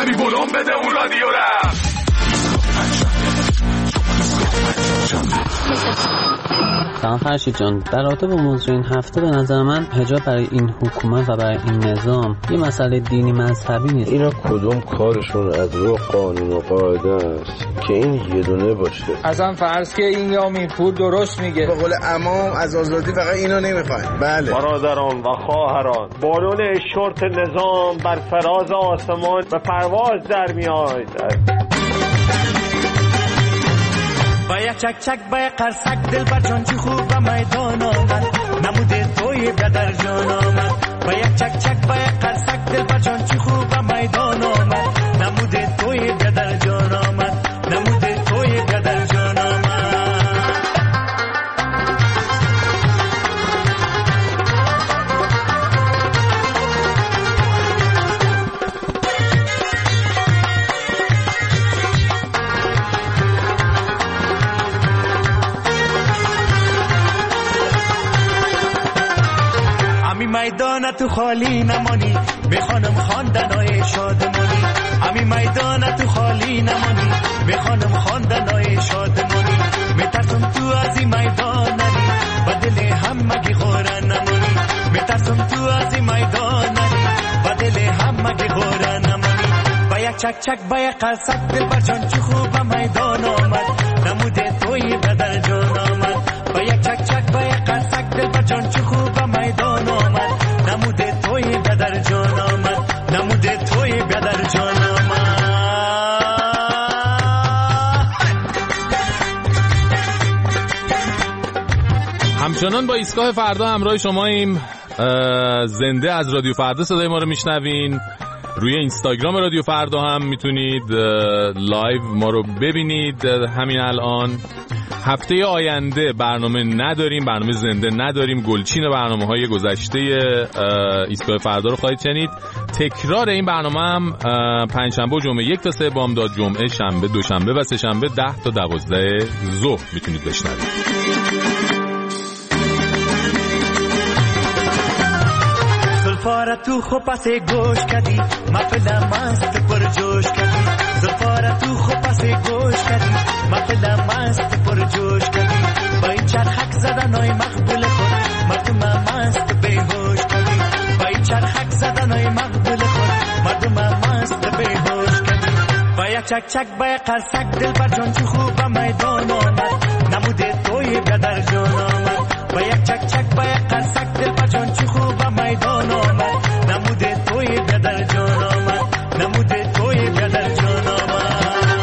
ببی بلوم بده اون رادیو را. سلام فرشید جان، در رابطه با موضوع این هفته به نظر من حجاب برای این حکومت و برای این نظام یه مسئله دینی مذهبی نیست. اینا کدوم کارشون از رو قانون و قاعده است که این یه دونه باشه؟ اصلا فرض که این یامین پور درست میگه. به قول امام از آزادی فقط اینا نمیخوایم. بله برادران و خواهران، بالون شورت نظام بر فراز آسمان به پرواز در میاد. با یک چک چک با یک قرصک دل بر جان چی خوب و میدان آمد، نموده توی بدر جان آمد. با یک چک چک با یک قرصک دل بر جان چی خوب و میدان آمد، نموده توی بدر جان آمد، نموده توی بدر جان آمد. میدان تو خالی نمانی، بخوانم خواندنای شادمانی. امی میدان تو خالی نمانی، بخوانم خواندنای شادمانی. میترسم تو از این میدان نری، با دل همگی غوره نمانی. میترسم تو از این میدان نری، با دل همگی غوره نمانی. با یک چک چک با یک قرصک دل بر جان چی خوب میدان آمد، نموده توی بدر جان آمد. با یک چک چک با یک قرصک دل بر جان چی خوب میدان آمد، نموده توی بدر جان آمد، نموده توی بدر جان آمد. همچنان با ایستگاه فردا همراه شماییم. زنده از رادیو فردا صدای ما رو میشنوین. روی اینستاگرام رادیو فردا هم میتونید لایو ما رو ببینید. همین الان هفته آینده برنامه نداریم، برنامه زنده نداریم. گلچین برنامه‌های گذشته ایستگاه فردا رو خواهید شنید. تکرار این برنامه هم پنجشنبه و جمعه 1 تا 3 بامداد، جمعه، شنبه، دوشنبه و سه‌شنبه 10 تا 12 ظهر میتونید بشنوید. زلفار تو خو پس گوش کردی، محفل مست پر جوش کردی. زلفار تو خو پس گوش کردی، محفل مست پر جوش کردی. با این چرخک زدنای مقبول خود، مردم مست بیهوش کردی. با این چرخک زدنای مقبول خود، مردم مست بیهوش کردی. با یک چک چک با یک قرصک دل بر جان چی خوب میدان آمد، نموده توی بدر جان آمد. با یک چک چک با یک قرصک دل بر جان چی خوب میدان آمد، نموده توی بدر جان آمد، نموده توی بدر جان آمد.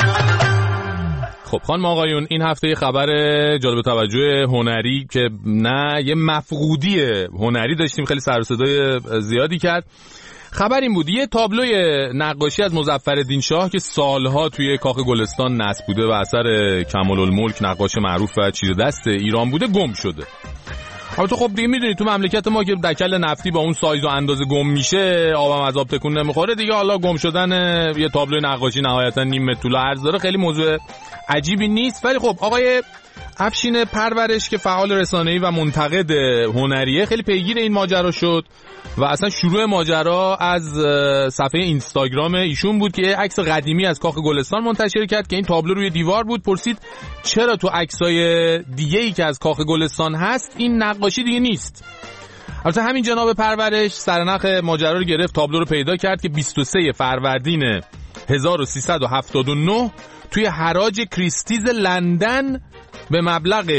خب خانم آقایون، این هفته خبر جالب توجه هنری که نه یه مفقودی هنری داشتیم، خیلی سر و صدای زیادی کرد. خبر این بود یه تابلوی نقاشی از مظفرالدین شاه که سالها توی کاخ گلستان نصب بوده و اثر کمال‌الملک نقاش معروف و چیره دست ایران بوده گم شده. البته خب دیگه میدونید تو مملکت ما که دکل نفتی با اون سایز و اندازه گم میشه، آبم از آب تکون نمیخوره دیگه. حالا گم شدن یه تابلوی نقاشی نهایتا نیم متر طول و عرض داره خیلی موضوع عجیبی نیست. ولی خب آقای افشین پرورش که فعال رسانه‌ای و منتقد هنریه خیلی پیگیر این ماجرا شد و اصلا شروع ماجرا از صفحه اینستاگرام ایشون بود که عکس قدیمی از کاخ گلستان منتشر کرد که این تابلو روی دیوار بود. پرسید چرا تو عکسای دیگه‌ای که از کاخ گلستان هست این نقاشی دیگه نیست. البته همین جناب پرورش سرنخ ماجرا رو گرفت، تابلو رو پیدا کرد که 23 فروردین 1379 توی حراج کریستیز لندن به مبلغ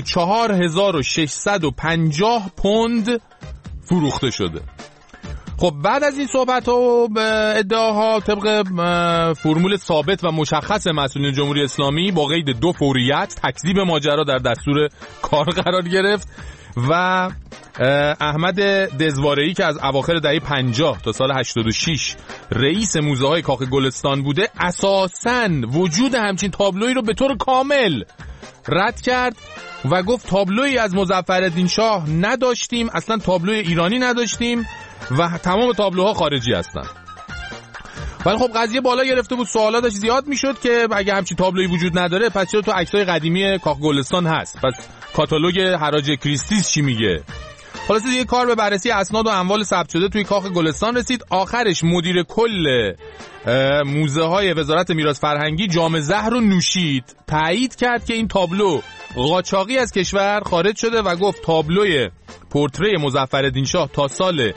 44650 پوند فروخته شده. خب بعد از این صحبت و ادعاها طبق فرمول ثابت و مشخص مسئولین جمهوری اسلامی با قید 2 فوریت تکذیب ماجرا در دستور کار قرار گرفت و احمد دزواره‌ای که از اواخر دهه 50 تا سال 86 رئیس موزه‌های کاخ گلستان بوده اساساً وجود همچین تابلویی رو به طور کامل رد کرد و گفت تابلویی از مظفرالدین شاه نداشتیم، اصلا تابلوی ایرانی نداشتیم و تمام تابلوها خارجی هستن. ولی خب قضیه بالا گرفته بود، سوالاتش زیاد میشد که اگه همچین تابلویی وجود نداره پس چرا تو عکسای قدیمی کاخ گلستان هست؟ پس کاتالوگ حراج کریستیس چی میگه؟ خلاصه دیگه کار به بررسی اسناد و اموال ثبت شده توی کاخ گلستان رسید. آخرش مدیر کل موزه های وزارت میراث فرهنگی جام زهر رو نوشید، تایید کرد که این تابلو قاچاقی از کشور خارج شده و گفت تابلوی پورتری مظفرالدین شاه تا سال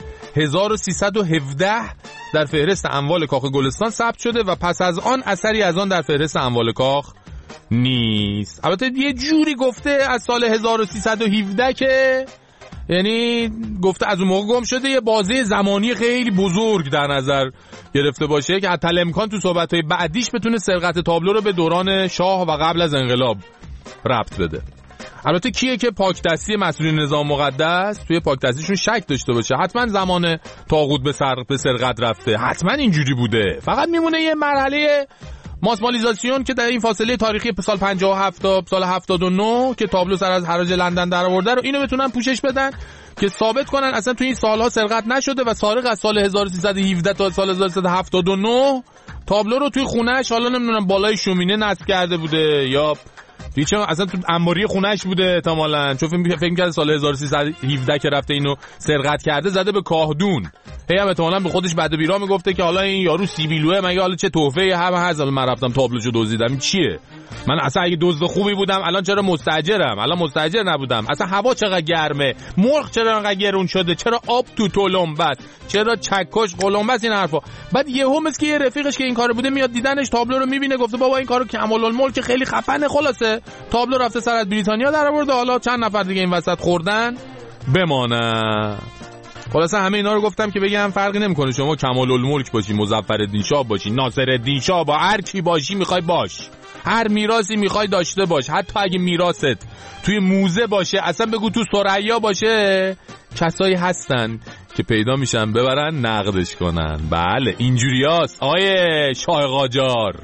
1317 در فهرست اموال کاخ گلستان ثبت شده و پس از آن اثری از آن در فهرست اموال کاخ نیست. البته یه جوری گفته از سال 1317 که یعنی گفته از اون موقع گم شده، یه بازه زمانی خیلی بزرگ در نظر گرفته باشه که حتی امکان تو صحبت‌های بعدیش بتونه سرقت تابلو رو به دوران شاه و قبل از انقلاب ربط بده. البته کیه که پاکدستی مسئولین نظام مقدس توی پاکدستیشون شک داشته باشه حتما زمان طاغوت به سرقت رفته، حتما اینجوری بوده. فقط میمونه یه مرحله ماسمالیزاسیون که در این فاصله تاریخی سال 57 تا سال 79 که تابلو سر از حراج لندن در آورده رو اینو بتونن پوشش بدن که ثابت کنن اصلا توی این سالها سرقت نشده و سارق از سال 1317 تا سال 1379 تابلو رو توی خونه‌اش، حالا نمیدونم بالای شومینه نصب کرده بوده یا هیچ اصلا تو انباری خونه‌اش بوده احتمالاً، چون فکر کرده سال 1317 که رفته اینو سرقت کرده زده به کاهدون. هی هم احتمالاً به خودش بعد بیرا میگفته که حالا این یارو سیبیلوه، مگه حالا چه تحفه‌ای هم هست، حالا من رفتم تابلوشو دزدیدم، چیه؟ من اصلا اگه دزد خوبی بودم الان چرا مستاجرم؟ الان مستاجر نبودم. اصلا هوا چقدر گرمه، مرغ چرا انقدر گرون شده، چرا آب تو تلمبس، چرا چکش قلمبس، این حرفا. بعد یهو مثل که یه رفیقش که این کارو بوده میاد دیدنش تابلو رو میبینه، گفته بابا این کارو کمال‌الملک خیلی خفنه. خلاصه تابلو رفته سر از بریتانیا در آورده، حالا چند نفر دیگه این وسط خوردن بمانه. خلاصه همه اینا رو گفتم که بگم فرقی نمیکنه شما کمال‌الملک باشی، مظفرالدین شاه باشی، ناصرالدین شاه، با هر کی باشی میخوای باش، هر میراثی میخوای داشته باش، حتی اگه میراثت توی موزه باشه، اصلا بگو تو ثریا باشه، کسایی هستن که پیدا میشن ببرن نقدش کنن. بله اینجوریاست آیه شاه قاجار.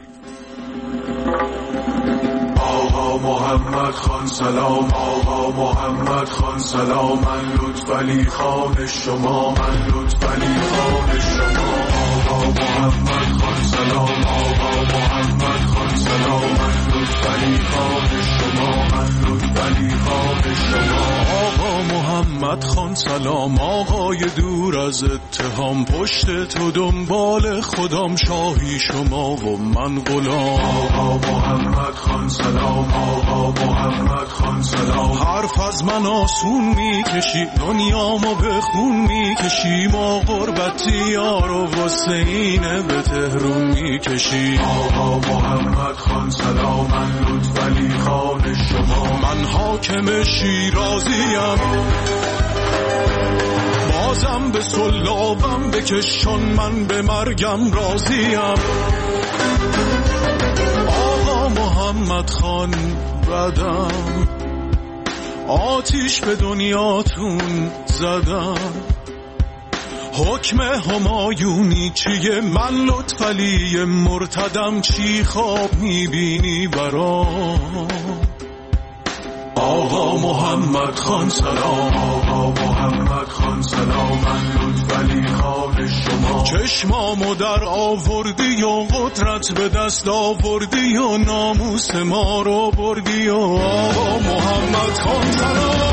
آقا محمد خان سلام، آقا محمد خان سلام، من لطفعلی خان شما، من لطفعلی خان شما. آقا محمد خان سلام، آقا محمد خان سلام، من لطفعلی خان شما، من لطفعلی خان شما. آقا محمد خان سلام، آقای دور از اتهام، پشت تو دنبال خودم، شاهی شما و من غلام. آقا محمد خان سلام، آقا محمد خان سلام، حرف از من آسون میکشی، دنیامو به خون میکشی، ما غربتی یارو واسه اینه به تهرون میکشی. آقا محمد خان سلام، من لطفعلی خان شما، من حاکم شیرازیم، بازم به سلابم بکشون، من به مرگم راضیم. آقا محمد خان بدم، آتیش به دنیاتون زدم، حکم همایونی چیه، من لطفعلی مرتدم، چی خواب میبینی برام؟ آقا محمد خان سلام، آقا محمد خان سلام، من لطفعلی خان شما، چشمامو در آوردی و قدرت به دست آوردی و ناموس ما رو بردی و آقا محمد خان سلام،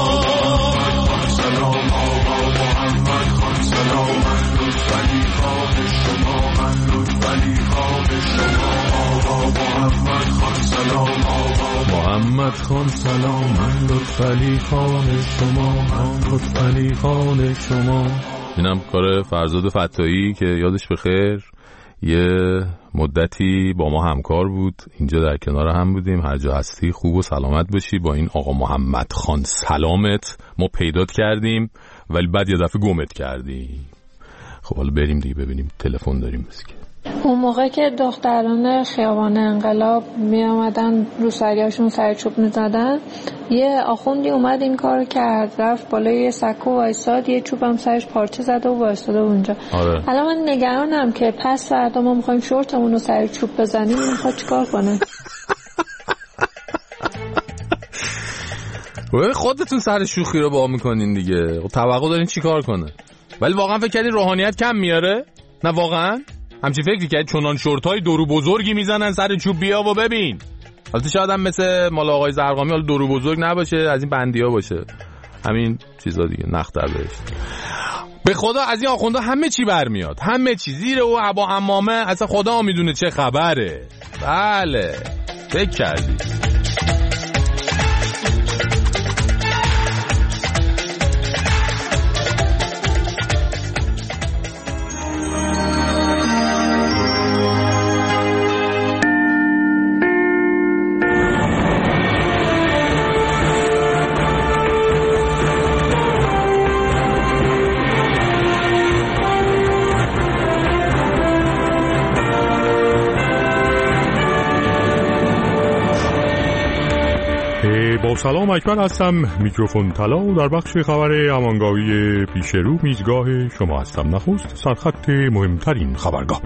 آقا محمد خان سلام، من لطفعلی خان شما، من لطفعلی خان شما. آقا محمد خان سلام، آقا محمد خان سلام، من لطفعلی خان شما، من لطفعلی خان شما. اینم کار فرزاد فتاحی که یادش بخیر یه مدتی با ما همکار بود، اینجا در کنار هم بودیم. هر جا هستی خوب و سلامت باشی. با این آقا محمد خان سلامت ما پیدات کردیم ولی بعد یه دفعه گمت کردیم. خب حالا بریم دیگه ببینیم تلفن داریم مسکه. اون موقع که دختران خیابان انقلاب می آمدن رو سریاشون سر چوب می زدن، یه آخوندی اومد این کار کرد، رفت بالای یه سکو وایساد، یه چوب هم سرش پارچه زده و وایساده اونجا. آره. الان من نگرانم که پس فردا ما میخوایم شورتمون رو سر چوب بزنیم، میخواد چیکار کنه؟ خودتون سر شوخی رو با میکنین دیگه، توقع دارین چیکار کنه؟ ولی واقعا فکر کردین روحانیت کم میاره؟ نه واقعا همچی فکری کرد چنان شورتای دورو بزرگی میزنن سر چوب بیا و ببین. البته شاید هم مثل مال آقای زرقامی حالا دورو بزرگ نباشه، از این بندیا باشه. همین چیزا دیگه، نخ در بهشت. به خدا از این آخوندا همه چی برمیاد، همه چی زیر او عبا حمامه، اصلا خدا میدونه چه خبره. بله فکر کردی. با سلام اکبر هستم، میکروفون طلا در بخش خبر امانگاهی پیش رو میزگاه شما هستم. نخست سرخط مهمترین خبرگاه.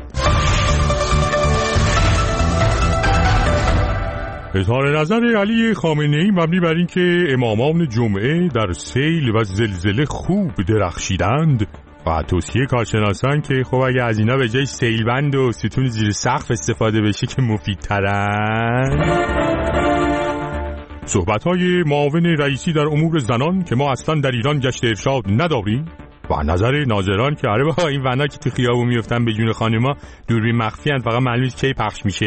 اظهار نظر علی خامنه‌ای مبنی بر اینکه امامان جمعه در سیل و زلزله خوب درخشیدند و توصیه کارشناسان که خب اگه از اینا به جای سیلبند و ستون زیر سقف استفاده بشه که مفیدترن. صحبت‌های معاون رئیسی در امور زنان که ما اصلا در ایران گشت ارشاد نداریم و نظر ناظران که آره بابا این ونا که تو خیابون میافتن به جون خانما دوربین مخفی ان، فقط معلومه کی پخش میشه.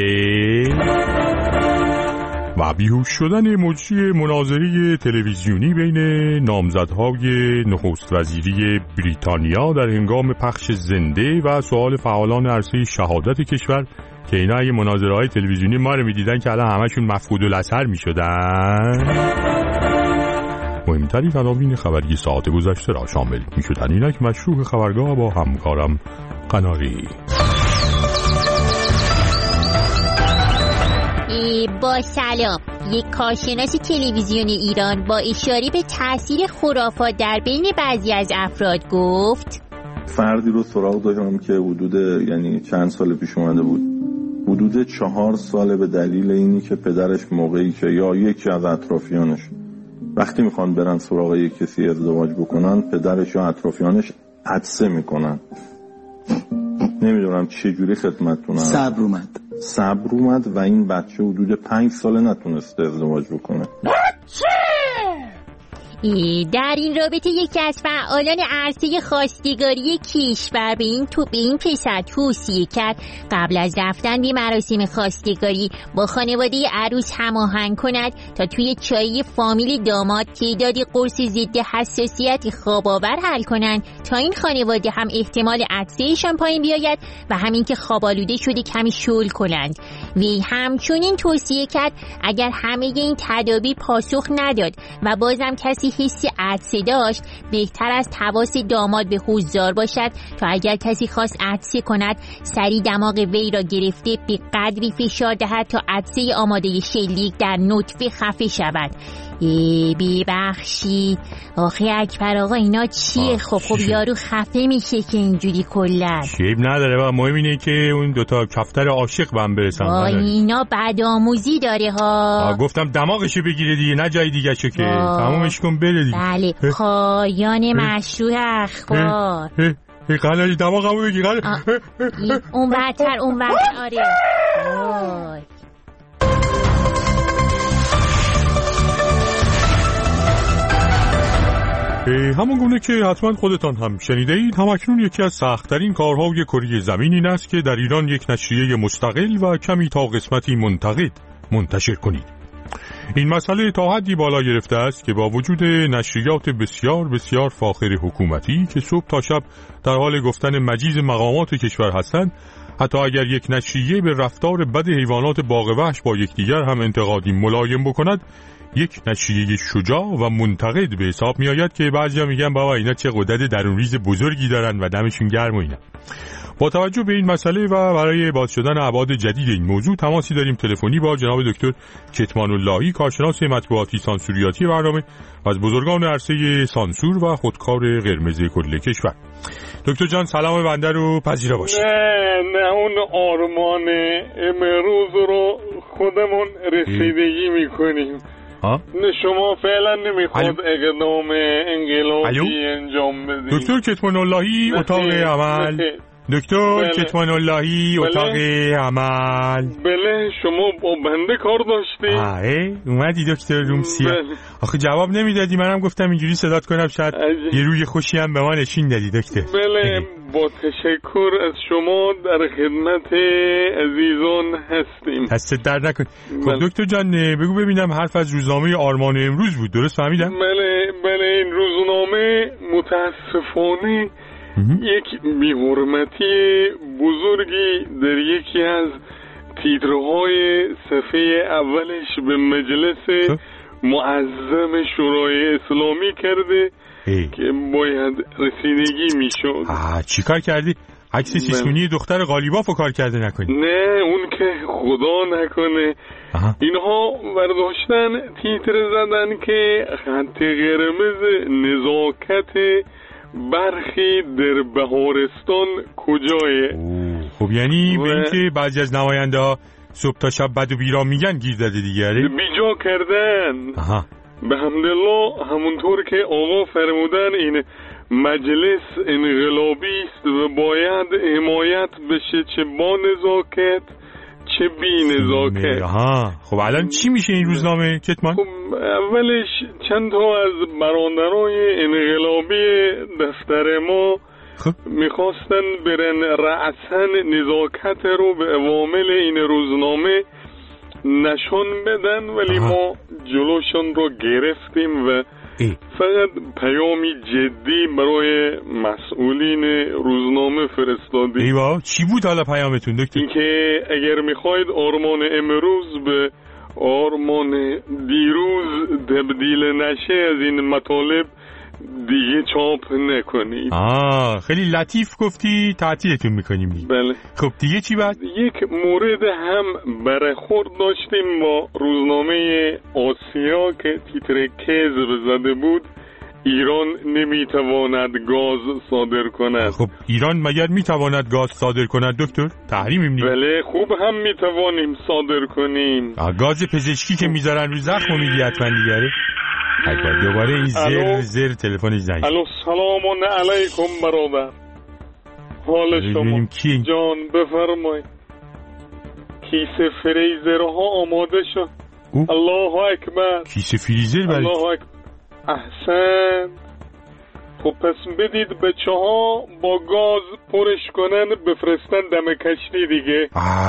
و بیهوش شدن مجری مناظره تلویزیونی بین نامزدهای نخست وزیری بریتانیا در هنگام پخش زنده و سوال فعالان عرصه شهادت کشور که اینا اگه مناظره‌های تلویزیونی ما رو می‌دیدن که الان همشون مفقود الاثر می‌شدن. مهمترین عناوین خبری ساعت گذشته را شامل می‌شدن. اینک مشروع خبرگاه با همکارم قناری. با سلام. یک کارشناس تلویزیونی ایران با اشاره به تاثیر خرافات در بین بعضی از افراد گفت فردی رو سراغ داشتم که حدود یعنی چند سال پیش اومده بود، حدود 4 ساله، به دلیل اینی که پدرش موقعی که یا یکی از اطرافیانش وقتی میخوان برن سراغ یک کسی ازدواج بکنن، پدرش یا اطرافیانش عطسه میکنن. نمیدونم چه جوری خدمتتونم. صبر اومد و این بچه حدود 5 ساله نتونسته ازدواج بکنه. در این رابطه یکی از فعالان عرصه خواستگاری کشور به این پسر توصیه کرد قبل از رفتن به مراسم خواستگاری با خانواده عروس هماهنگ کند تا توی چایی فامیل داماد تعدادی قرص ضد حساسیت خواب‌آور حل کنند تا این خانواده هم احتمال عطسه‌شان پایین بیاید و همین که خواب‌آلوده شده کمی شل کنند. وی همچنین توصیه کرد اگر همه این تدابیر پاسخ نداد و بازم کسی حسی عطسه داشت، بهتر است حواس داماد به حضار باشد تا اگر کسی خواست عطسه کند سریع دماغ وی را گرفته به قدری فشار دهد تا عطسه آماده شلیک در نطفه خفه شود. ببخشید آخه اکبر آقا اینا چیه؟ خب یارو خفه میشه که اینجوری کلا شیب نداره و مهم اینه که اون دوتا کفتر عاشق به هم برسن. اینا بدآموزی داره ها. گفتم دماغشو بگیره دیگه، نه جای دیگه شو که تمومش کن بره دیگه. بله پایان مشروع اخبار. قلعه دماغمو بگیر. اون بدتر آره. همون گونه که حتما خودتان هم شنیده اید، همکنون یکی از سخت‌ترین کارهای کره زمین این است که در ایران یک نشریه مستقل و کمی تا قسمتی منتقد منتشر کنید. این مسئله تا حدی بالا گرفته است که با وجود نشریات بسیار بسیار فاخر حکومتی که صبح تا شب در حال گفتن مجیز مقامات کشور هستند، حتی اگر یک نشریه به رفتار بد حیوانات باغ وحش با یکدیگر هم انتقادی ملایم بکند، یک نشریه شجاع و منتقد به حساب می آید که بعضیا میگن بابا اینا چه قدرت درونریز بزرگی دارن و دمشون گرم و اینا. با توجه به این مسئله و برای باز شدن ابعاد جدید این موضوع تماسی داریم تلفنی با جناب دکتر کتمان اللهی، کارشناس مطبوعاتی سانسوریاتی برنامه و از بزرگان عرصه سانسور و خودکار قرمز کل کشور. دکتر جان سلام بنده رو پذیرا باشید. نه اون آرمان امروز رو خودمون رسیدگی میکنیم. شما فعلا نمیخواد اقدام انقلابی انجام بدید. دکتر کتمان اللهی اتاق عمل دکتر کتمان اللهی اتاق عمل. بله شما با بنده کار داشتی؟ اومدی دکتر رومسیا؟ آخه جواب نمیدادی، منم گفتم اینجوری صدات کنم شاید یه روی خوشی هم به ما نشین دادی دکتر. بله با تشکر از شما در خدمت عزیزان هستیم. دست درد نکن. خب دکتر جان بگو ببینم، حرف از روزنامه آرمان امروز بود، درست فهمیدم؟ بله این روزنامه متاسفانه یک بی‌حرمتی بزرگی در یکی از تیترهای صفحه اولش به مجلس معظم شورای اسلامی کرده که باید رسیدگی میشد. چی کار کردی؟ عکس سیسونی دختر قالیبافو کار کرده نکنی؟ نه اون که خدا نکنه. اینها برداشتن تیتر زدن که خط قرمز نزاکت برخی در بهارستان کجایه. خب یعنی به این که بعضی از نماینده ها صبح تا شب بد و بیرام میگن گیر زده دیگره؟ بیجا کردن. به حمدالله همونطور که آقا فرمودن این مجلس انقلابی است و باید حمایت بشه، چه با نزاکت چه بی نزاکت. خب الان چی میشه این روزنامه کتمان؟ خب اولش چند تا از براندرای انقلابی دفتر ما میخواستن برن رأسن نزاکت رو به عوامل این روزنامه نشون بدن، ولی ما جلوشون رو گرفتیم و فقط پیامی جدی برای مسئولین روزنامه فرستادیم. چی بود حالا پیامتون دکتر؟ این که اگر میخواید آرمان امروز به آرمان دیروز تبدیل نشه از این مطالب دیگه چاپ نکنید. خیلی لطیف گفتی، تعطیلتون میکنیم دیگه. بله. خب دیگه چی بعد؟ یک مورد هم برخورد داشتیم با روزنامه آسیا که تیتر کذب زده بود، ایران نمیتواند گاز صادر کند. خب ایران مگر میتواند گاز صادر کند دکتر؟ تحریمیم نیست. بله خوب هم میتوانیم صادر کنیم. گاز پزشکی که میذارن رو زخم میگی حتما دیگره. دوباره این زر تلفن زنگ. الو سلام علیکم برادر، حال شما؟ جان بفرمایید. کیسه فریزرها آماده شد. الله اکبر. کیسه فریزر برای الله اکبر. احسن. خب پس بدید بچه ها با گاز پرش کنن بفرستن دم کشتی دیگه.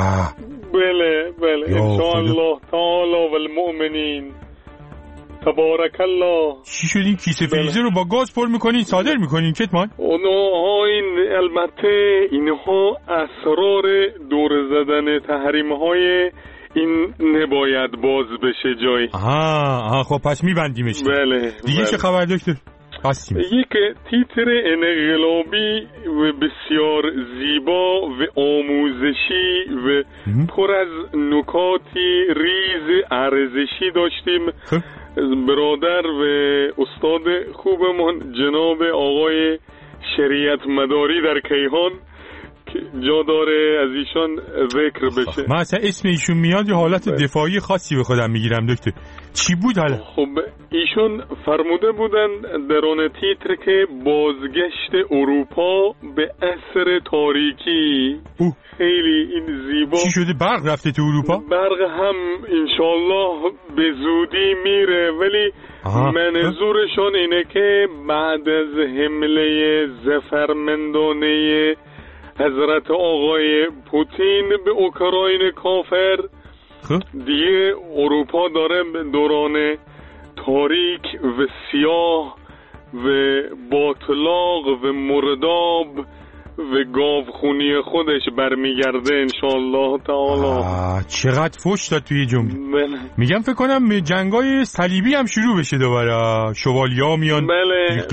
بله انشاءالله تعالی و المؤمنین. تبارک الله. چی شد این کیسه فریزر رو با گاز پر میکنین صادر میکنین کتمان؟ این البته اینها اسرار دور زدن تحریم های این نباید باز بشه جایی. خب پس میبندیمش. بله. دیگه چه خبر دکتر؟ یک تیتر انقلابی و بسیار زیبا و آموزشی و پر از نکاتی ریز ارزشی داشتیم. برادر و استاد خوبمون جناب آقای شریعت مداری در کیهان که جا داره از ایشان ذکر بشه. من اصلا اسم ایشون میاد یه حالت دفاعی خاصی به خودم میگیرم دکتر. چی بود حالا؟ خب ایشون فرموده بودن در آن تیتر که بازگشت اروپا به عصر تاریکی. خیلی این زیبا. چی شده برق رفته تو اروپا؟ برق هم انشالله به زودی میره، ولی منظورشون اینه که بعد از حمله ظفرمندانه حضرت آقای پوتین به اوکراین کافر دیگه اروپا داره به دوران تاریک و سیاه و باطلاق و مرداب و گاوخونی خودش برمیگرده انشاءالله تعالی. چقدر فوش داد توی جمله. میگم فکر کنم جنگای صلیبی هم شروع بشه دوباره، شوالیا میان. بله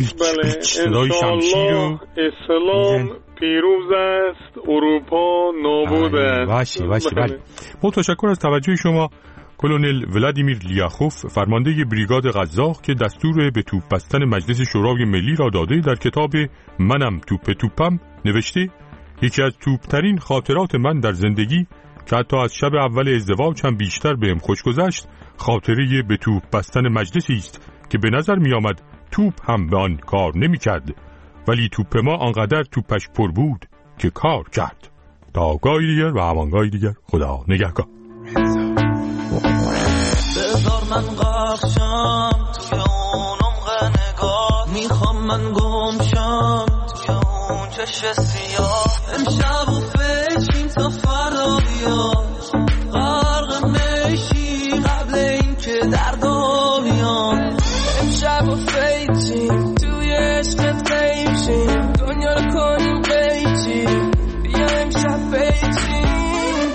انشاءالله اسلام پیروز است، اروپا نابود است. باشه. بله. با تشکر از توجه شما کلونل ولادیمیر لیاخوف، فرمانده بریگاد قزاق که دستور به توپ بستن مجلس شورای ملی را داده، در کتاب منم توپم نوشته یکی از توپترین خاطرات من در زندگی که حتی از شب اول ازدواج هم بیشتر بهم خوش گذشت، خاطره به توپ بستن مجلسی است که به نظر می آمد توپ هم به آن کار نمی کرد، ولی توپ ما آنقدر توپش پر بود که کار کرد. تا آگاهی دیگر و همانگاهی دیگر، خدا نگهدار. بذار من قفشم توی اون عمق نگاه، میخوام من گمشم توی اون چشم سیاه، امشب و فکریم تا فردا بیاد، غرق میشی قبل این که در دنیا، امشب و فکریم توی عشقت قیمشیم، دنیا رو کنیم قیچیم، بیا امشب فکریم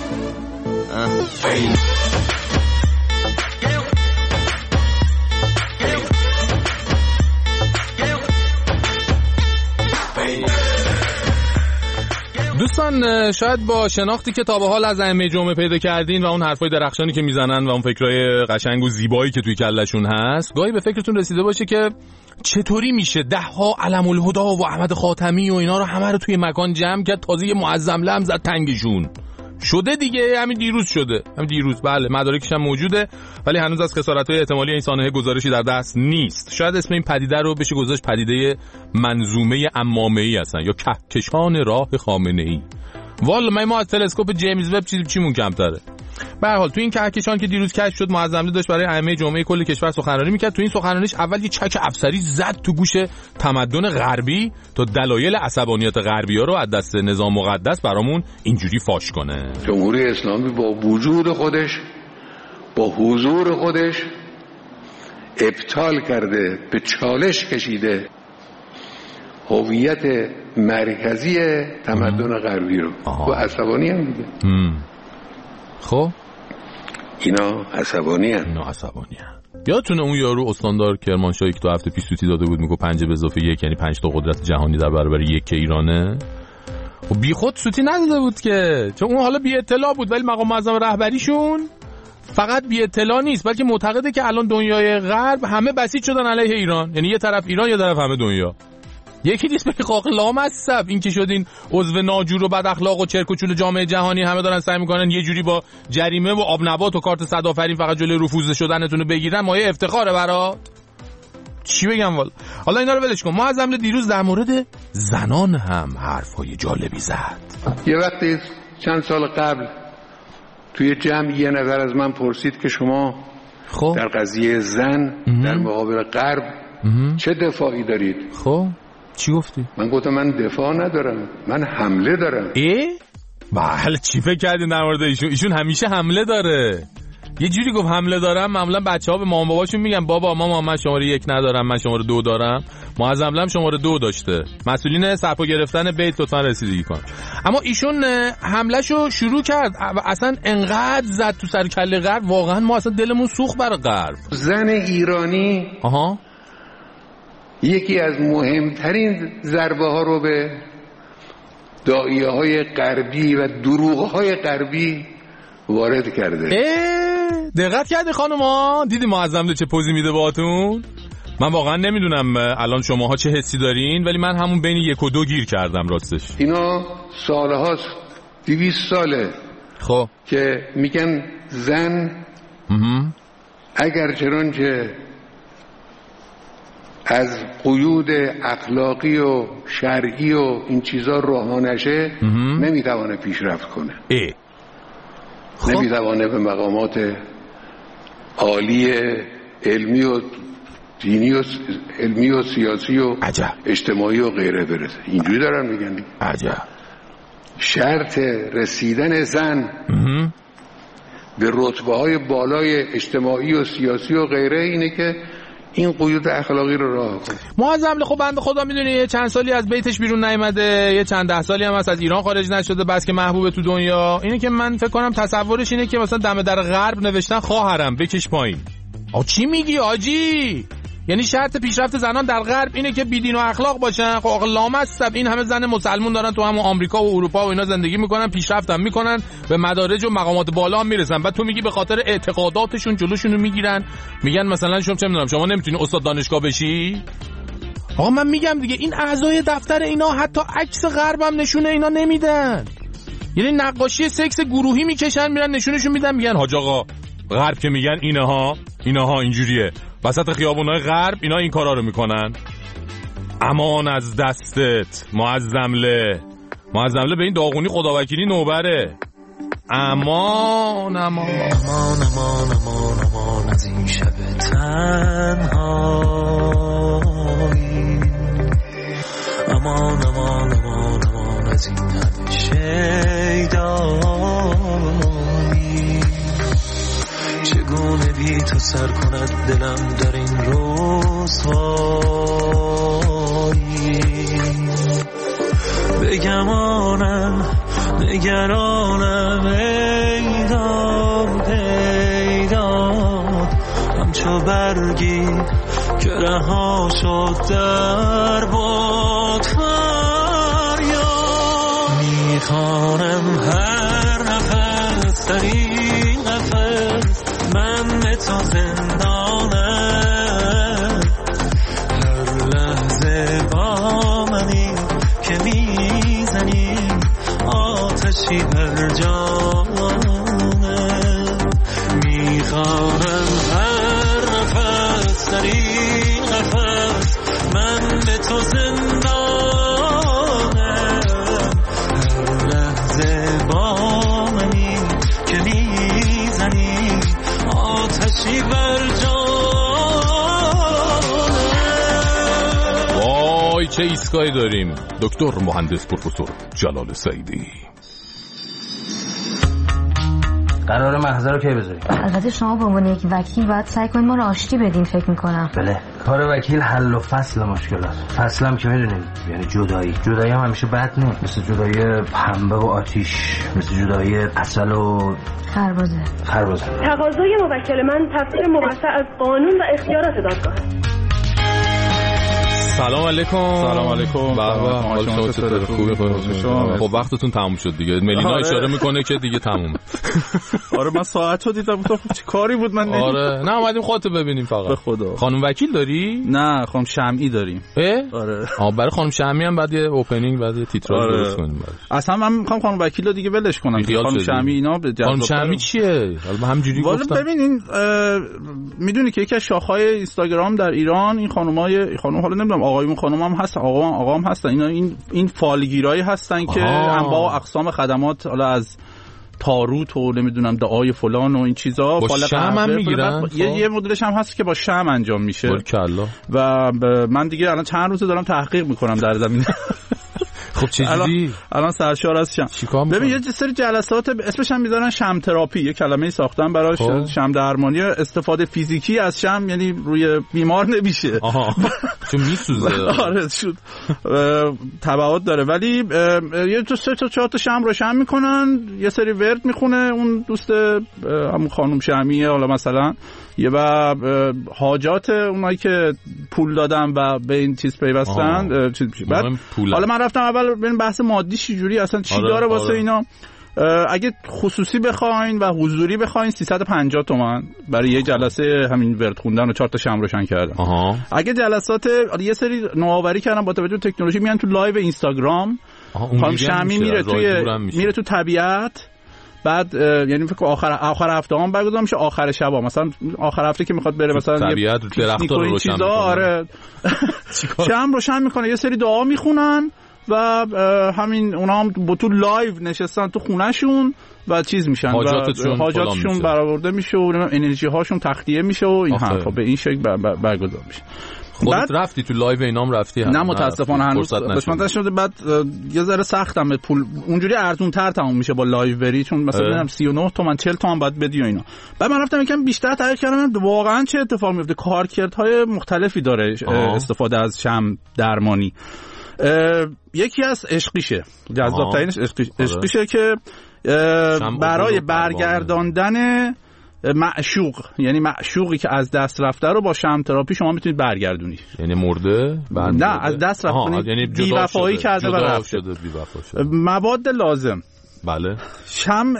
دوستان، شاید با شناختی که تا به حال از ائمه جمعه پیدا کردین و اون حرفای درخشانی که میزنن و اون فکرای قشنگ و زیبایی که توی کلشون هست، گاهی به فکرتون رسیده باشه که چطوری میشه 10 علم الهدا و احمد خاتمی و اینا رو همه رو توی مکان جمع کرد، تازه یه معظم لم زد تنگشون. شده دیگه، همین دیروز شده، همین دیروز. بله، مدارکش هم موجوده، ولی هنوز از خسارت‌های احتمالی این سانحه گزارشی در دست نیست. شاید اسم این پدیده رو بشه گذاشت پدیده منظومه عمامه‌ای هستن یا کهکشان راه خامنه‌ای. والا ما از تلسکوپ جیمز وب چیمون کمتره. به هر حال تو این کهکشان که دیروز کشف شد، معظم داشت برای ائمه جمعه کل کشور سخنرانی میکرد. تو این سخنرانیش اول یه چک افسری زد تو گوش تمدن غربی تا دلایل عصبانیت غربی‌ها رو از دست نظام مقدس برامون اینجوری فاش کنه. جمهوری اسلامی با وجود خودش، با حضور خودش ابطال کرده، به چالش کشیده هویت مرکزی تمدن غربی رو. و عصبانی هم میگه. خب اینا عصبانی هم. یادتونه اون یارو استاندار کرمانشاهی که 2 هفته پیش سوتی داده بود میگه 5 به اضافه 1 یعنی 5 تا قدرت جهانی در برابر 1 که ایرانه؟ خب بی خود سوتی نداده بود که، چون اون حالا بی اطلاع بود، ولی مقام معظم رهبریشون فقط بی اطلاع نیست، بلکه معتقده که الان دنیای غرب همه بسیج شدن علیه ایران، یعنی یه طرف ایران یه طرف همه دنیا. یکی نیست به قاق لامصب این که شدین عضو ناجور و بد اخلاق و چرک و چول جامعه جهانی، همه دارن سعی میکنن یه جوری با جریمه و آب نبات و کارت صدآفرین فقط جلوی رفوز شدنتون رو بگیرن. مایه افتخاره برات. چی بگم والا. حالا اینا رو ولش کن. ما از عمل دیروز در مورد زنان هم حرفای جالبی زد. یه وقتی چند سال قبل توی جمع یه نفر از من پرسید که شما در قضیه زن در مقابل غرب چه دفاعی دارید؟ خب چی گفتی؟ من گفتم من دفاع ندارم، من حمله دارم. بله، چی فکر کردین در مورد ایشون؟ ایشون همیشه حمله داره. یه جوری گفت حمله دارم، معمولا بچه‌ها به مامان باباشون میگن بابا ماما من شماره 1 ندارم، من شماره 2 دارم. معظم لم شماره 2 داشته. مسئولین سرپا گرفتن بیت لطفا رسیدگی کن. اما ایشون حملهشو شروع کرد، اصلا انقدر زد تو سر کله غرب، واقعا ما اصلا دلمون سوخت برای غرب. زن ایرانی یکی از مهمترین ضربه ها رو به داعیه های غربی و دروغ های غربی وارد کرده. دقت کردی خانوما؟ دیدی معظم چه پوزی میده باهاتون؟ من واقعا نمیدونم الان شماها چه حسی دارین، ولی من همون بین 1 و 2 گیر کردم راستش. اینا سالهاست، 200 ساله خب که میگن زن اگر چنانچه از قیود اخلاقی و شرعی و این چیزا رها نشه نمیتوانه پیشرفت کنه. نمیتوانه به مقامات عالی علمی و دینی و علمی و سیاسی و اجتماعی و غیره برسه. اینجوری دارن میگن. شرط رسیدن زن به رتبه های بالای اجتماعی و سیاسی و غیره اینه که این قیود اخلاقی رو رها کنه. معظم خب بنده خدا میدونی یه چند سالی از بیتش بیرون نیامده، یه چند 10 سالی هم از ایران خارج نشده، بس که محبوب تو دنیا. اینه که من فکر کنم تصورش اینه که مثلا دم در غرب نوشتن خواهرم بکش پایین. چی میگی آجی؟ یعنی شرط پیشرفت زنان در غرب اینه که بیدین و اخلاق باشن. خب آقا لامصب، این همه زن مسلمون دارن تو همون آمریکا و اروپا و اینا زندگی میکنن، پیشرفت هم میکنن، به مدارج و مقامات بالا هم میرسن. بعد تو میگی به خاطر اعتقاداتشون جلوشون رو میگیرن، میگن مثلا شما چه میدونم شما نمیتونی استاد دانشگاه بشی. آقا من میگم دیگه این اعضای دفتر اینا حتی عکس غرب هم نشونه اینا نمیدن. یعنی نقاشی سکس گروهی میکشن میرن نشونشون میدن، میگن حاج آقا غرب که میگن اینها اینجوریه، وسط خیابونای غرب اینا این کارا رو میکنن. امان از دستت معظم له. ما از زمله به این داغونی خداوکیلی نوبره. امان امان امان امان امان امان از این شب تنهایی. امان امان امان امان از این همه شیدایی. چگونه بی تو سر کند دلم در این رسوایی. بگمانم نگرانم ایدان پیدان، همچو برگی که رها شد در باد فریاد. میخوانم هر نفس در این نفس من به تو زندانم. هر لحظه با منی که میزنی آتشی بر جانم. میخوانم هر نفس در این نفس من به تو زندانم. هر لحظه با منی که میزنی آتشی بر جانم. وای چه ایستگاهی داریم. دکتر مهندس پروفسور جلال سعیدی. قرار محضر رو کی بذاریم؟ البته شما به عنوان یک وکیل باید سعی کنید ما رو آشتی بدین فکر میکنم. بله کار وکیل حل و فصل مشکلات. فصل هم که میدونید یعنی جدایی هم همیشه بد نیست، مثل جدایی پنبه و آتیش، مثل جدایی عسل و خربزه. تقاضای موکل من تفسیر موسع از قانون و اختیارات دادگاه. سلام علیکم. سلام علیکم. حال شما چطوره؟ خوبه؟ خب وقتتون تموم شد دیگه. ملینا اشاره میکنه که دیگه تمومه. آره من ساعتو دیدم گفتم چه کاری بود من. آره نه اومدیم خودت ببینیم فقط. به خدا. خانم وکیل داری؟ نه خانم شمعی داریم. آره. برای خانم شمعی هم بعد یه اوپنینگ بعد یه تیتراژ درست کنیم. اصلا من میخوام خانم وکیل رو دیگه ولش کنم. خانم شمعی اینا به خانم شمعی چیه؟ حالا همینجوری گفتم. ببینین میدونی که یکی از شاخه‌های اینستاگرام در ایران این خانم حالا نمیدونم آقایون خانم هم هستن، آقا هم هستن، اینا این فالگیرایی هستن که انواع و اقسام خدمات حالا از تاروت و نمیدونم دعای فلان و این چیزا با شمع هم میگیرن. یه مدلش هم هست که با شمع انجام میشه و من دیگه الان چند روزه دارم تحقیق میکنم در زمینه. خب چجوری؟ الان سرشار از شم. ببین یه سری جلسات اسمش هم میذارن شم تراپی، یه کلمه ساختن براش. شم درمانی، استفاده فیزیکی از شم، یعنی روی بیمار نمیشه. چون میسوزه. آره شد تبعات داره. ولی یه تو 3 تا 4 تا شم روشن میکنن، یه سری ورد میخونه اون دوست همون خانم شمیه حالا مثلا یه و حاجات اونایی که پول دادن و به این چیز پیوستن چیز میشه. بعد حالا من رفتم اول ببین بحث مادی چه جوری اصلا چی داره واسه اینا. اگه خصوصی بخواین و حضوری بخواین 350 تومان برای یه جلسه همین ورد خوندن و 4 تا شمع روشن کردن. اگه جلسات یه سری نوآوری کردن با توجه به تکنولوژی میان تو لایو اینستاگرام، خانم شمی میره تو طبیعت، بعد یعنی فکر آخر هفته هم برگزار میشه، آخر شب هم مثلا آخر هفته که میخواد بره مثلا طبیعت درخت‌ها رو روشن میکنه. آره شم روشن میکنه، یه سری دعا میخونن و همین اونا هم با تو لایو نشستن تو خونهشون و چیز میشن، حاجاتشون برآورده میشه و انرژی هاشون تخلیه میشه و این حرفا به این شکل برگزار میشه. خودت رفتی تو لایو اینام رفتی؟ نه متاسفانه هنوز قسمت نشده. بعد یه ذره سختم پول اونجوری ارزون تر تموم میشه با لایو بری، چون مثلا میگم 39 تومن 40 تومن باید بدی و اینا. بعد من رفتم یکم بیشتر تحقیق کردم واقعا چه اتفاقی میفته. کارکردهای مختلفی داره استفاده از شم درمانی. یکی از عشقیشه، جذاب‌ترینش عشقیشه که برای برگرداندن معشوق، یعنی معشوقی که از دست رفته رو با شم تراپی شما میتونید برگردونی. یعنی مرده؟ نه از دست رفته، یعنی بی‌وفایی کرده و رفته. مواد لازم بله. شمع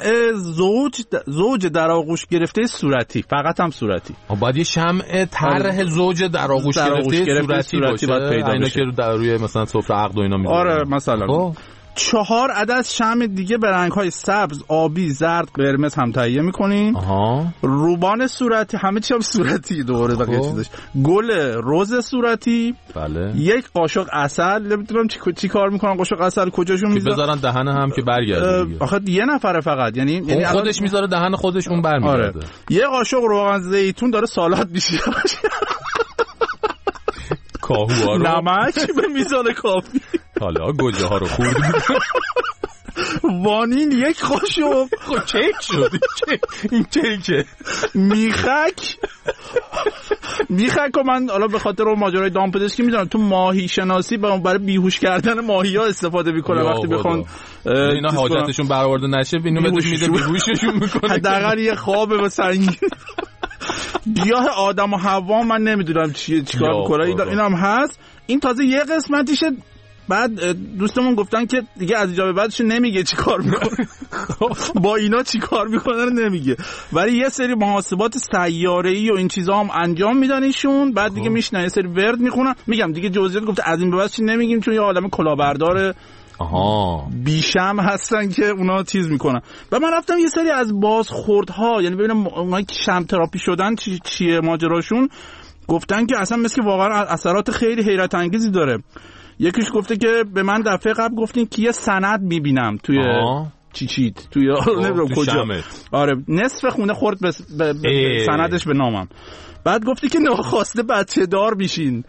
زوج در آغوش گرفته صورتی، فقط هم صورتی. باید یه شمع طرح زوج در آغوش گرفته صورتی باشه. اینا که در روی مثلا سفره عقد و اینا میذارن. آره مثلا 4 عدد شمع دیگه به رنگ‌های سبز، آبی، زرد، قرمز هم تهیه می‌کنین. روبان صورتی، همه چی هم صورتی دوره بقیه چیزش. گل رز صورتی. بله. یک قاشق عسل. نمی‌دونم چی کار می‌کنن قاشق عسل کجاشون می‌ذارن؟ بذارن دهن هم که برگرده دیگه. آخه یه نفره فقط، یعنی خودش می‌ذاره دهن خودش اون برمیگرده. یه قاشق روغن زیتون داره سالاد میشه. کاهوها رو نمک به میزان کافی. حالا گوجه ها رو خورد می‌کنه. وانیل یک قاشق. خب کیک شد این کیکه. میخک و من حالا به خاطر اون ماجرای دامپزشکی میدونم تو ماهی شناسی برای بیهوش کردن ماهی‌ها استفاده میکنه وقتی بخوان اینا حاجتشون برآورده نشه اینو بده میده بیهوششون میکنه. حداقل یه خوابه و سنگین. گیاه آدم و حوا من نمیدونم چیکار میکنه. اینم هست. این تازه یه قسمتیشه. بعد دوستمون گفتن که دیگه از اینجا به بعدش نمیگه چی کار میکنه. با اینا چی کار میکنه نمیگه، ولی یه سری محاسبات سیاره‌ای و این چیزا هم انجام میدن ایشون. بعد دیگه میشنن یه سری ورد میخونن. میگم دیگه جزئیات گفته از این به بعد چی نمیگیم چون یه عالم کلاهبردار بیشم هستن که اونا چیز میکنن. و من رفتم یه سری از بازخوردها، یعنی ببینم اونایی که شمع تراپی شدن چیه ماجراشون. گفتن که اصلا مثل که واقعا اثرات خیلی حیرت انگیزی داره. یکیش گفته که به من دفعه قبل گفتین که یه سند میبینم توی چیت توی نمیدونم کجا. آره نصف خونه خورد به سندش به نامم. بعد گفتی که ناخواسته بچه دار میشین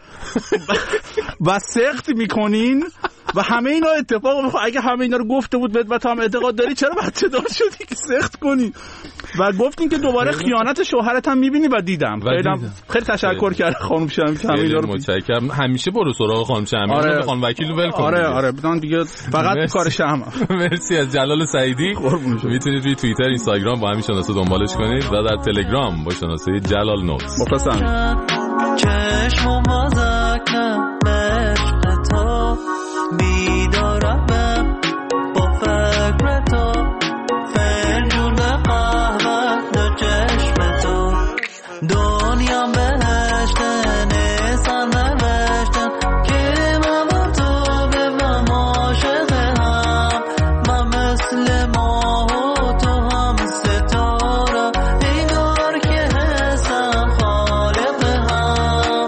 و سخت میکنین و همه اینا اتفاق میفته. اگه همه اینا رو گفته بود بهت و تو هم اعتقاد داری چرا بچه دار شدی که سخت کنی؟ و گفتین که دوباره خیانت شوهرت هم میبینی و دیدم. خیلی تشکر کرد خانم شمی که همه اینا رو متشکرم. همیشه برو سراغ خانم شمی. بخوام وکیل رو ول کن. آره بدون دیگه فقط کار شمع. مرسی از جلال سعیدی. میتونید روی توییتر اینستاگرام با همین شناسه دنبالش کنید و در تلگرام با شناسه جلال نوتس. مخلصم. چشم و مزاکم عشق تو بیدارم با فکر تو فنجون قهوه دو چشم تو دنیا بهشتن نیسان نوشتن که من با تو به من عاشق هم من مثل ماه و تو هم ستاره انگار که حسم خالق هم.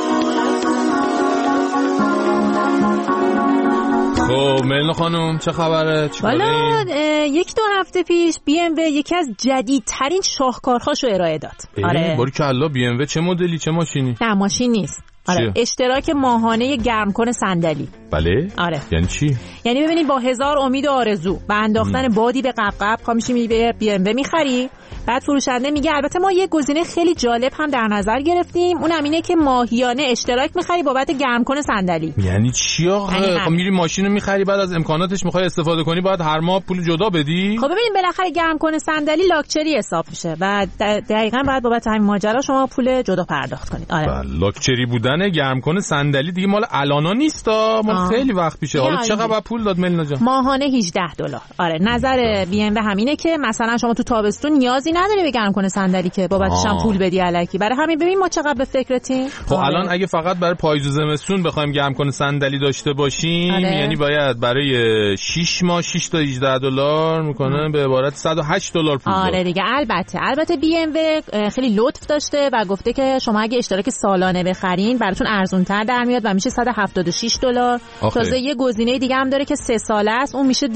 خب ملنا خانم چه خبره؟ والا 1-2 هفته پیش BMW یکی از جدیدترین شاهکارهاشو ارائه داد. آره باریکلا. BMW چه مدلی چه ماشینی؟ نه ماشین نیست. آره اشتراک ماهانه گرمکن صندلی. بله. آره یعنی چی؟ یعنی ببینید با 1000 امید و آرزو و انداختن بادی به قبقب پا میشی BMW میخری. بعد فروشنده میگه البته ما یه گزینه خیلی جالب هم در نظر گرفتیم، اونم اینه که ماهیانه اشتراک میخری بابت گرمکن صندلی. یعنی چی آخه؟ خب میری ماشینو میخری بعد از امکاناتش میخوای استفاده کنی باید هر ماه پول جدا بدی؟ خب ببینید بالاخره گرمکن صندلی لاکچری حساب میشه و دقیقاً بعد بابت همین ماجرا شما پول جدا پرداخت کنید. آره لاکچری بودن گرمکن صندلی دیگه مال الانا نیستا، مال خیلی وقت پیشه. حالا چقدر پول داد ملنا جان؟ ماهانه $18. آره نظر BMW همینه که مثلا شما تو تابستون نیازی نداری به گرمکن صندلی که بابتش هم پول بدی الکی. برای همین ببین ما چقدر به فکرتیم. خب الان اگه فقط برای پاییز و زمستون بخوایم گرمکن صندلی داشته باشیم یعنی باید برای 6 ماه 6 تا $18 میکنه، به عبارت $108 پول. آره دیگه. البته BMW خیلی لطف داشته و گفته که شما اگه اشتراک سالانه بخرین براتون ارزان‌تر در میاد و میشه $176. تازه یه گزینه دیگه هم داره که 3 ساله است، اون میشه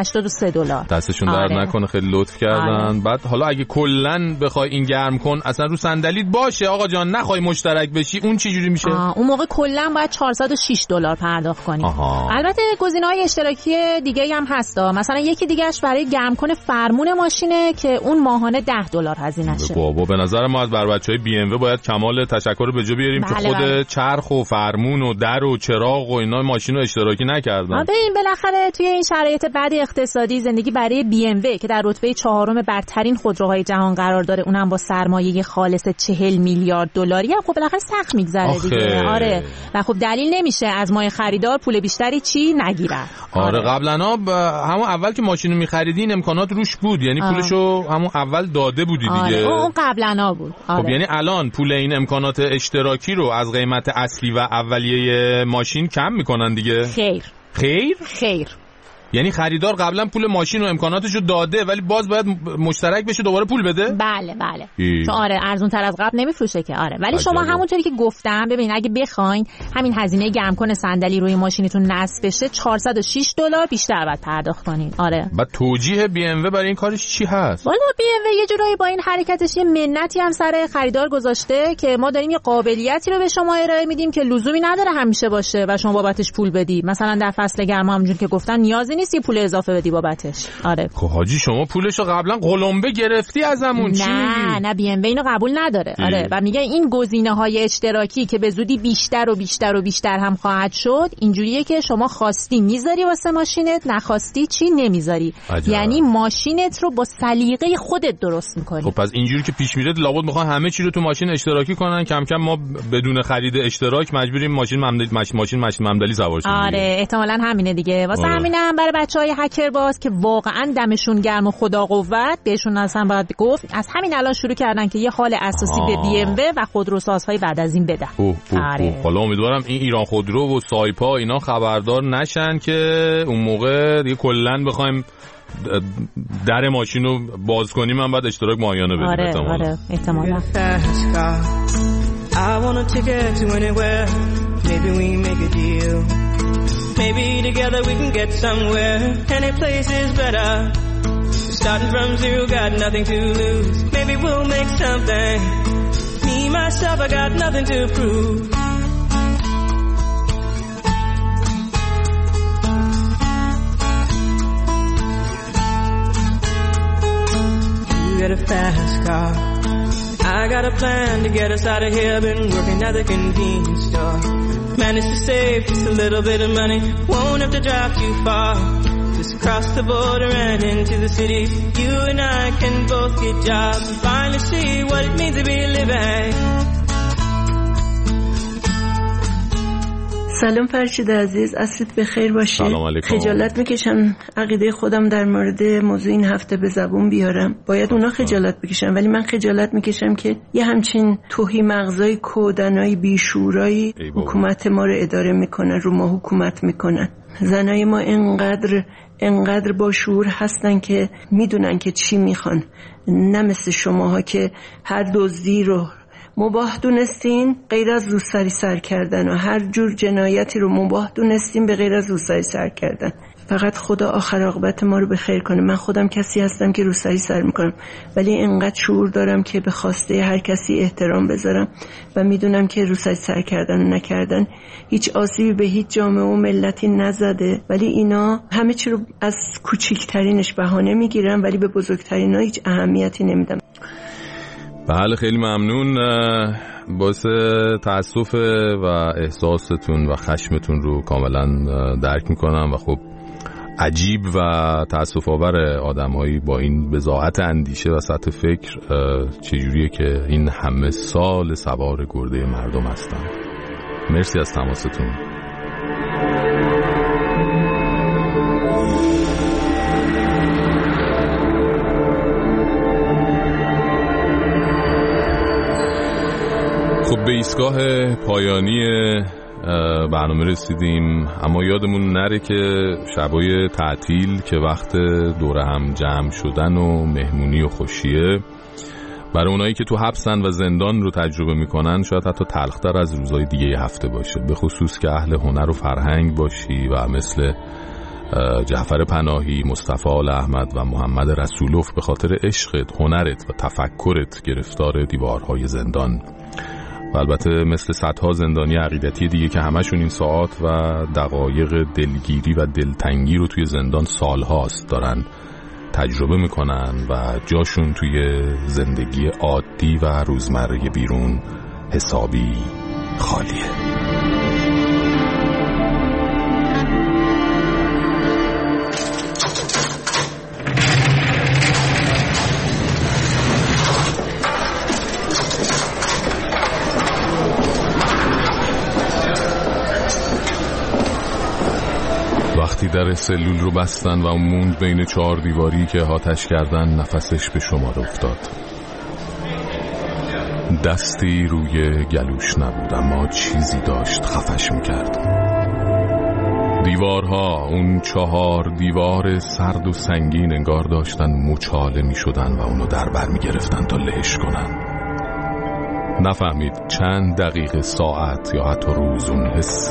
$283. دستشون درد نکنه خیلی لطف کردن. بعد حالا اگه کلا بخوای این گرم کن اصلا رو صندلیت باشه آقا جان نخوای مشترک بشی اون چه جوری میشه؟ اون موقع کلا باید $406 پرداخت کنی. البته گزینه‌های اشتراکی دیگه هم هستا، مثلا یکی دیگه‌اش برای گرم کن فرمون ماشینه که اون ماهانه $10 هزینه‌شه. بابا به نظر ما از بر بچهای BMW باید کمال تشکر رو به جا بیاریم که خود چرخ و فرمون و در و چراغ و اینا ماشینو اشتراکی نکردن. ببین بالاخره توی این شرایط بد اقتصادی زندگی برای BMW که در رتبه 4 برترین خودروهای جهان قرار داره اونم با سرمایه خالص $40 میلیارد هم خب بالاخره سخت میگذره دیگه. آره و خب دلیل نمیشه از مای خریدار پول بیشتری چی نگیرن. آره قبلا همون اول که ماشینو می‌خریدین امکانات روش بود، یعنی پولشو همون اول داده بودی دیگه. اون قبلا بود. خب یعنی الان پول این امکانات اشتراکی رو از قیمت اصلی و اولیه ماشین کم میکنن دیگه؟ خیر. یعنی خریدار قبلا پول ماشین و امکاناتشو داده ولی باز باید مشترک بشه دوباره پول بده؟ بله چون آره ارزون تر از قبل نمیفروشه که. آره ولی شما همونطوری که گفتم ببین اگه بخواین همین هزینه گرمکن صندلی روی ماشینتون نصب بشه $406 بیشتر باید پرداخت کنین. آره بعد توجیه بی ام و برای این کارش چی هست؟ والا بی ام و یه جورایی با این حرکتش یه منتی هم سر خریدار گذاشته که ما داریم یه قابلیتی رو به شما ارائه میدیم که لزومی نداره همیشه باشه و شما بابتش پول بدی. مثلا در فصل گرما همونجور که گفتن نیازی نیست یه پول اضافه بدی بابتش. آره خب حاجی شما پولشو قبلا قلمبه گرفتی ازمون چی میگی؟ نه بی ام و اینو قبول نداره. آره و میگه این گزینه‌های اشتراکی که به زودی بیشتر و بیشتر و بیشتر هم خواهد شد اینجوریه که شما خواستی میذاری واسه ماشینت، نخواستی چی نمیذاری. یعنی ماشینت رو با سلیقه خودت درست میکنی. خب پس اینجوری که پیش میره لابد میخوان همه چی رو تو ماشین اشتراکی کنن، کم کم ما بدون خرید اشتراک مجبوریم ماشین ممدلی سوار شیم. آره احتمالاً همینه دیگه. واسه همینم برای بچهای هکر باز که واقعا دمشون گرم و خدا قوت بهشون اصلا باید گفت از همین الان شروع کردن که یه حال اساسی به بی ام و خودروسازهای بعد از این بدن. حالا امیدوارم این ایران خودرو و سایپا اینا خبردار نشن که اون موقع دیگه کلا بخوایم در ماشین رو باز کنیم من بعد اشتراک ماهیانه بدیم. آره احتمالاً. I want a ticket to anywhere. Maybe we make a deal. Maybe together we can get somewhere. Any place is better. Starting from zero, got nothing to lose. Maybe we'll make something. Me, myself, I got nothing to prove. You got a fast car. I got a plan to get us out of here. Been working at the convenience store. Managed to save just a little bit of money. Won't have to drive too far. Just across the border and into the city. You and I can both get jobs and finally see what it means to be living. سلام فرشید عزیز، عصرت بخیر باشه. سلام علیکم. خجالت میکشم عقیده خودم در مورد موضوع این هفته به زبون بیارم. باید اونا خجالت بکشن ولی من خجالت میکشم که یه همچین توهی مغزای کودنای بیشورایی حکومت ما رو اداره میکنن، رو ما حکومت میکنن. زنای ما انقدر با شعور هستن که میدونن که چی میخوان، نه مثل شماها که هر دزدی رو مباح دونستین غیر از روسری سر کردن و هر جور جنایتی رو مباح دونستین به غیر از روسری سر کردن. فقط خدا آخر عاقبت ما رو به خیر کنه. من خودم کسی هستم که روسری سر میکنم ولی انقدر شعور دارم که به خواسته هر کسی احترام بذارم و میدونم که روسری سر کردن و نکردن هیچ آسیبی به هیچ جامعه و ملتی نزده، ولی اینا همه چی رو از کوچیکترینش بهانه میگیرن ولی به بزرگترینا هیچ اهمیتی نمیدن. بله خیلی ممنون. باعث تأسف و احساستون و خشمتون رو کاملا درک میکنم و خب عجیب و تأسف آور آدم‌هایی با این بضاعت اندیشه و سطح فکر چجوریه که این همه سال سوار گرده مردم هستن. مرسی از تماستون. خب به ایستگاه پایانی برنامه رسیدیم، اما یادمون نره که شبای تعطیل که وقت دوره هم جمع شدن و مهمونی و خوشیه برای اونایی که تو حبسن و زندان رو تجربه میکنن شاید حتی تلختر از روزای دیگه هفته باشه، به خصوص که اهل هنر و فرهنگ باشی و مثل جعفر پناهی، مصطفی آل احمد و محمد رسولوف به خاطر عشقت، هنرت و تفکرت گرفتار دیوارهای زندان و البته مثل صدها زندانی عقیدتی دیگه که همشون این ساعات و دقایق دلگیری و دلتنگی رو توی زندان سالهاست دارن تجربه میکنن و جاشون توی زندگی عادی و روزمره بیرون حسابی خالیه. وقتی در سلول رو بستن و اون موند بین 4 دیواری که آتش کردن نفسش به شمار افتاد. دستی روی گلوش نبود اما چیزی داشت خفش میکرد. دیوارها، اون 4 دیوار سرد و سنگین انگار داشتن مچاله می شدن و اونو در بر می گرفتن تا لهش کنن. نفهمید چند دقیقه، ساعت یا حتی روز اون حس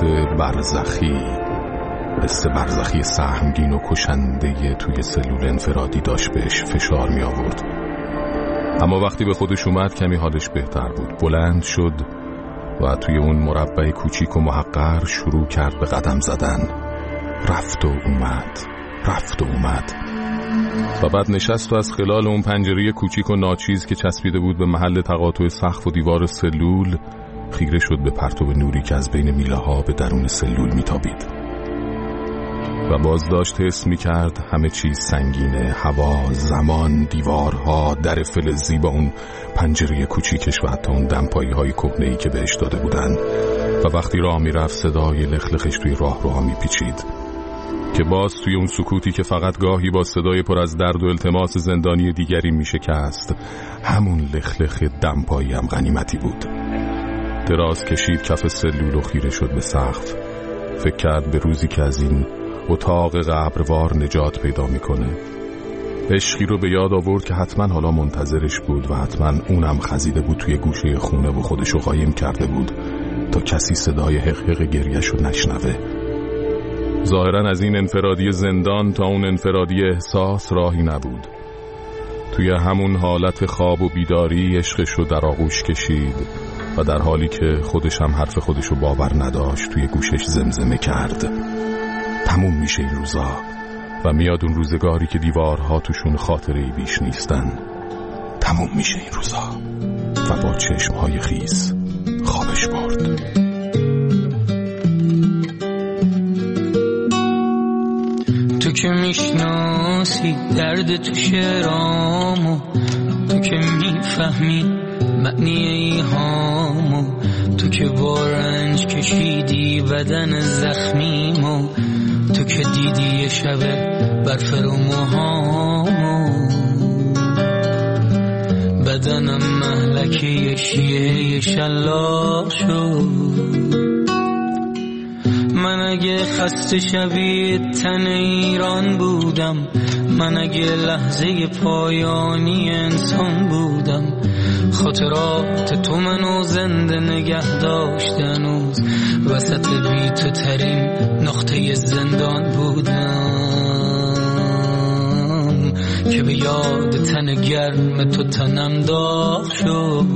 برزخی سهمگین و کشنده توی سلول انفرادی داشت بهش فشار می آورد. اما وقتی به خودش اومد کمی حالش بهتر بود. بلند شد و توی اون مربع کوچیک و محقر شروع کرد به قدم زدن. رفت و اومد و بعد نشست و از خلال اون پنجره کوچیک و ناچیز که چسبیده بود به محل تقاطع سقف و دیوار سلول خیره شد به پرتو نوری که از بین میله ها به درون سلول میتابید و باز داشت حس میکرد همه چیز سنگینه. هوا، زمان، دیوارها، در فلزی با اون پنجره کوچیکش و حتی اون دمپایی های کهنه‌ای که بهش داده بودن و وقتی راه میرفت صدای لخلخش توی راهروها میپیچید که باز توی اون سکوتی که فقط گاهی با صدای پر از درد و التماس زندانی دیگری میشکست، همون لخلخ دمپایی هم غنیمتی بود. دراز کشید کف سلول و خیره شد به سقف. فکر کرد به روزی که از این اتاق قبروار نجات پیدا میکنه. عشقی رو به یاد آورد که حتما حالا منتظرش بود و حتما اونم خزیده بود توی گوشه خونه و خودشو قایم کرده بود تا کسی صدای حقحق گریه‌ش رو نشنوه. ظاهرا از این انفرادی زندان تا اون انفرادی احساس راهی نبود. توی همون حالت خواب و بیداری عشقش رو در آغوش کشید و در حالی که خودش هم حرف خودش رو باور نداشت توی گوشش زمزمه کرد: تموم میشه این روزا و میاد اون روزگاری که دیوارها توشون خاطره‌ای بیش نیستن. تموم میشه این روزا. و با چشمهای خیس خوابش برد. تو که میشناسی درد تو شعرامو، تو که میفهمی معنی ایهامو، تو که با رنج کشیدی بدن زخمیمو، تو که دیدی یه شب برف رو موهامو، بدنم مهلکه یه شیعه شلاق شد. من اگه خسته شبیه تن ایران بودم، من اگه لحظه پایانی انسان بودم، خاطرات تو منو زنده نگه داشت هنوز، وسط بی تو ترین نقطه زندان بودم که به یاد تن گرم تو تنم داغ شد.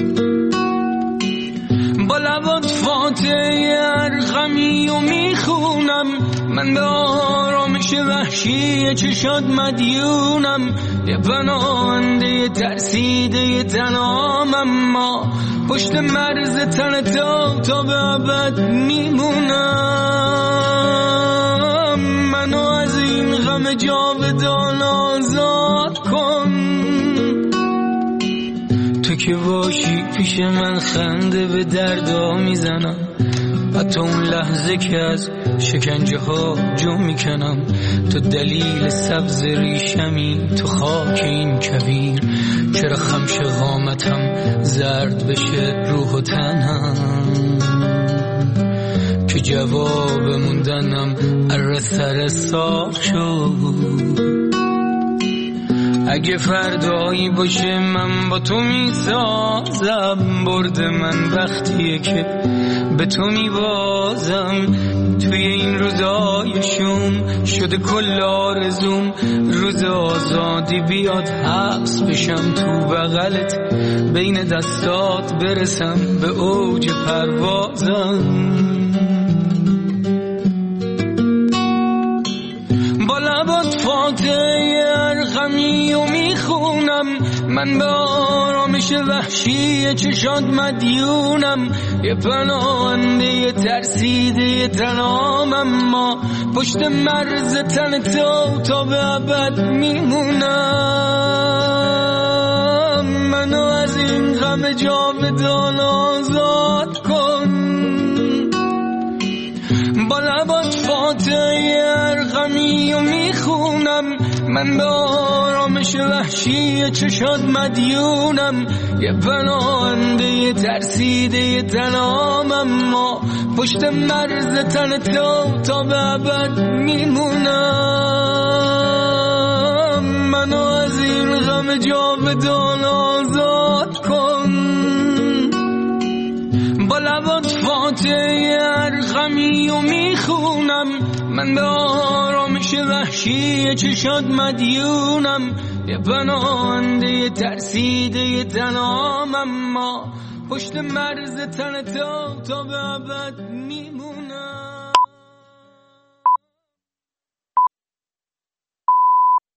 با لبات فاتحه ارقمی و میخونم، من به آرامش وحشی چشات مدیونم، یه پناهنده ترسیده تنام، اما پشت مرز تن تا به ابد میمونم. منو از این غم جاودان آزاد کن، تو که باشی پیش من خنده به دردا میزنم، حتی اون لحظه که از شکنجه ها جو میکنم. تو دلیل سبز ریشمی تو خاک این کویر، چرا خمش قامتم زرد بشه روح و تنم، که جواب موندنم اره سر ساخ شد. اگه فردایی باشه من با تو میسازم، برد من وقتیه که به تو میبازم. توی این روزای شوم شده کل آرزوم، روز آزادی بیاد حبس بشم تو بغلت، بین دستات برسم به اوج پروازم. با لبات فاتحه ارقمی و میخونم، من به آرامش وحشی چشات مدیونم، یه پناهنده ترسیده تنام، اما پشت مرز تن تا به ابد میمونم. منو از این غم جاودان آزاد کن. با لبات فاتحه ارقمی و میخونم، من به آرامش وحشی چشات مدیونم، یه پناهنده ترسیده تنام، اما پشت مرز تن تا به ابد میمونم. منو از این غم جاودان آزاد کن، با لبات فاتحه هر غمی و میخونم. من به آرامش وحشی چشات مدیونم، یه پناهنده ترسیده تنام، اما پشت مرز تن تا به ابد میمونم.